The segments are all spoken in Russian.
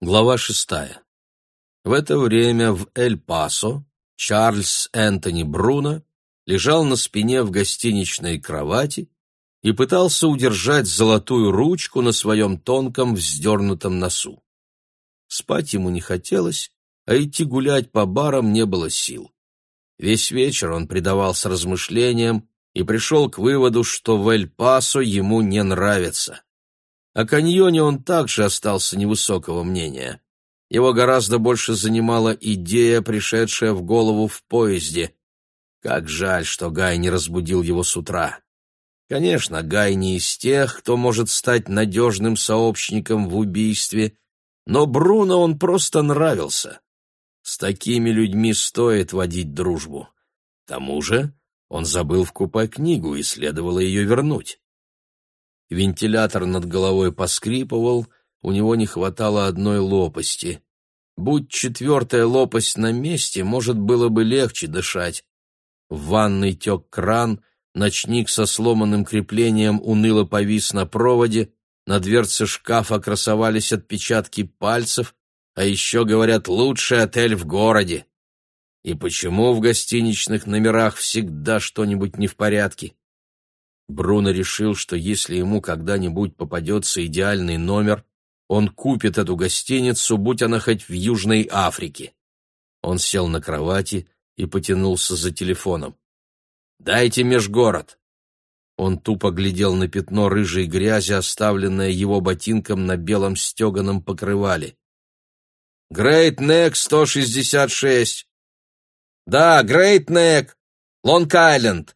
Глава 6. В это время в Эль-Пасо Чарльз Энтони Бруно лежал на спине в гостиничной кровати и пытался удержать золотую ручку на своем тонком вздернутом носу. Спать ему не хотелось, а идти гулять по барам не было сил. Весь вечер он предавался размышлениям и пришел к выводу, что в Эль-Пасо ему не нравится. О каньоне он также остался невысокого мнения. Его гораздо больше занимала идея, пришедшая в голову в поезде. Как жаль, что Гай не разбудил его с утра. Конечно, Гай не из тех, кто может стать надежным сообщником в убийстве, но Бруно он просто нравился. С такими людьми стоит водить дружбу. К тому же он забыл в купе книгу, и следовало ее вернуть. Вентилятор над головой поскрипывал, у него не хватало одной лопасти. Будь четвертая лопасть на месте, может, было бы легче дышать. В ванной тек кран, ночник со сломанным креплением уныло повис на проводе, на дверце шкафа красовались отпечатки пальцев, а еще, говорят, лучший отель в городе. И почему в гостиничных номерах всегда что-нибудь не в порядке? Бруно решил, что если ему когда-нибудь попадется идеальный номер, он купит эту гостиницу, будь она хоть в Южной Африке. Он сел на кровати и потянулся за телефоном. «Дайте межгород». Он тупо глядел на пятно рыжей грязи, оставленное его ботинком на белом стеганом покрывале. «Грейт Нек, 166». «Да, Грейт Нек, Лонг-Айленд».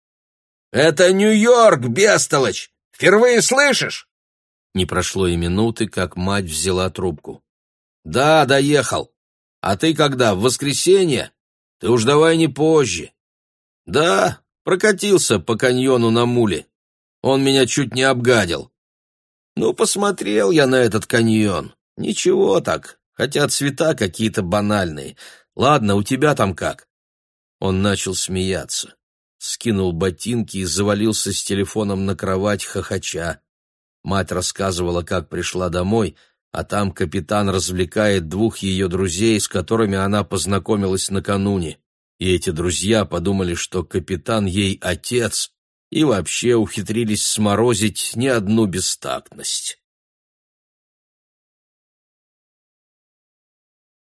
«Это Нью-Йорк, бестолочь! Впервые слышишь?» Не прошло и минуты, как мать взяла трубку. «Да, доехал. А ты когда, в воскресенье? Ты уж давай не позже». «Да, прокатился по каньону на муле. Он меня чуть не обгадил». «Ну, посмотрел я на этот каньон. Ничего так, хотя цвета какие-то банальные. Ладно, у тебя там как?» Он начал смеяться. Скинул ботинки и завалился с телефоном на кровать, хохоча. Мать рассказывала, как пришла домой, а там капитан развлекает двух ее друзей, с которыми она познакомилась накануне. И эти друзья подумали, что капитан ей отец, и вообще ухитрились сморозить не одну бестактность.